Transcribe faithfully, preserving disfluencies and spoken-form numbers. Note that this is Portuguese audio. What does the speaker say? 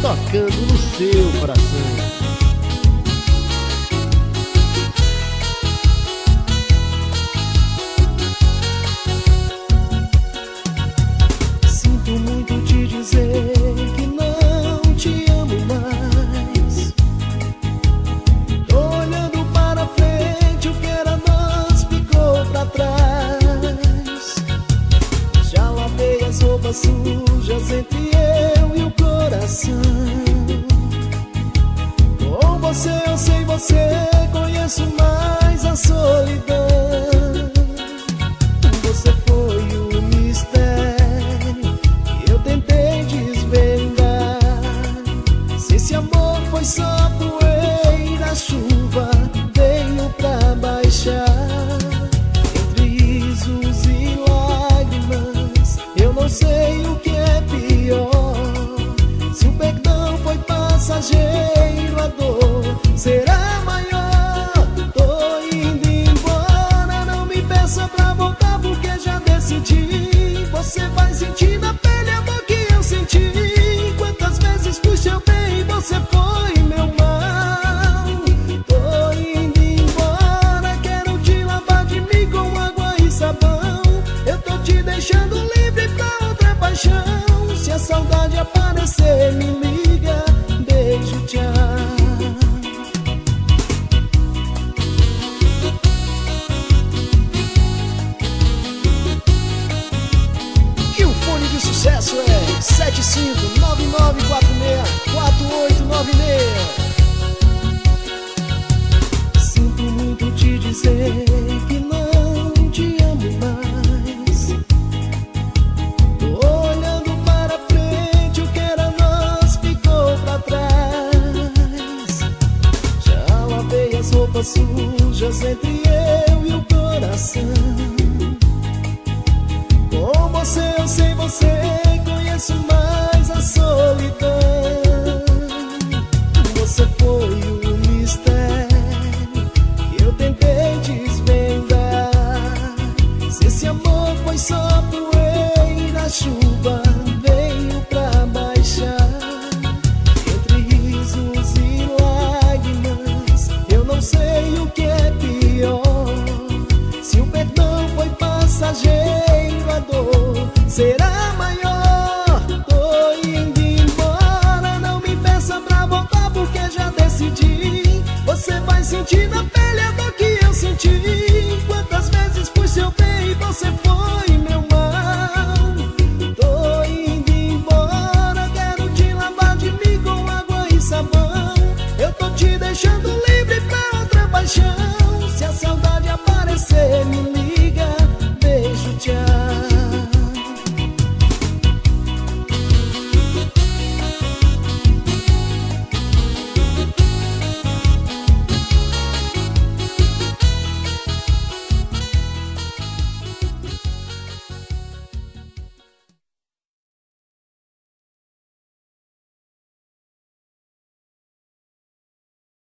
tocando no seu coração. Que não te amo mais. Tô olhando para frente, o que era nós ficou pra trás. Já lavei as roupas sujas entre eu e o coração. Com você eu sei, você conheço mais a solidão. Você foi o mistério que eu tentei desvendar. Se esse amor foi só poeira, a chuva veio pra baixar. Entre risos e lágrimas, eu não sei o que é pior. Se o perdão foi passageiro, a dor será maior. Tô indo embora, não me peça pra voltar, porque já decidi. Você vai sentir na pele a dor que eu senti. Quantas vezes fui seu bem e você foi meu mal. Tô indo embora, quero te lavar de mim com água e sabão. Eu tô te deixando livre pra outra paixão. Se a saudade aparecer, me liga, beijo, tchau. De sucesso é sete cinco nove nove quatro seis quatro oito nove seis. Sinto muito te dizer que não te amo mais. Tô olhando para frente, o que era nós ficou pra trás. Já lavei as roupas sujas entre eu e o coração. Com você eu sei, você conheço mais a solidão. Você foi o mistério que eu tentei desvendar. Se esse amor foi só poeira, a chuva veio pra baixar. Entre risos e lágrimas, eu não sei o que é pior. Se o perdão foi passageiro, a dor será maior. Tô indo embora, não me peça pra voltar, porque já decidi. Você vai sentir na pele a dor que eu senti.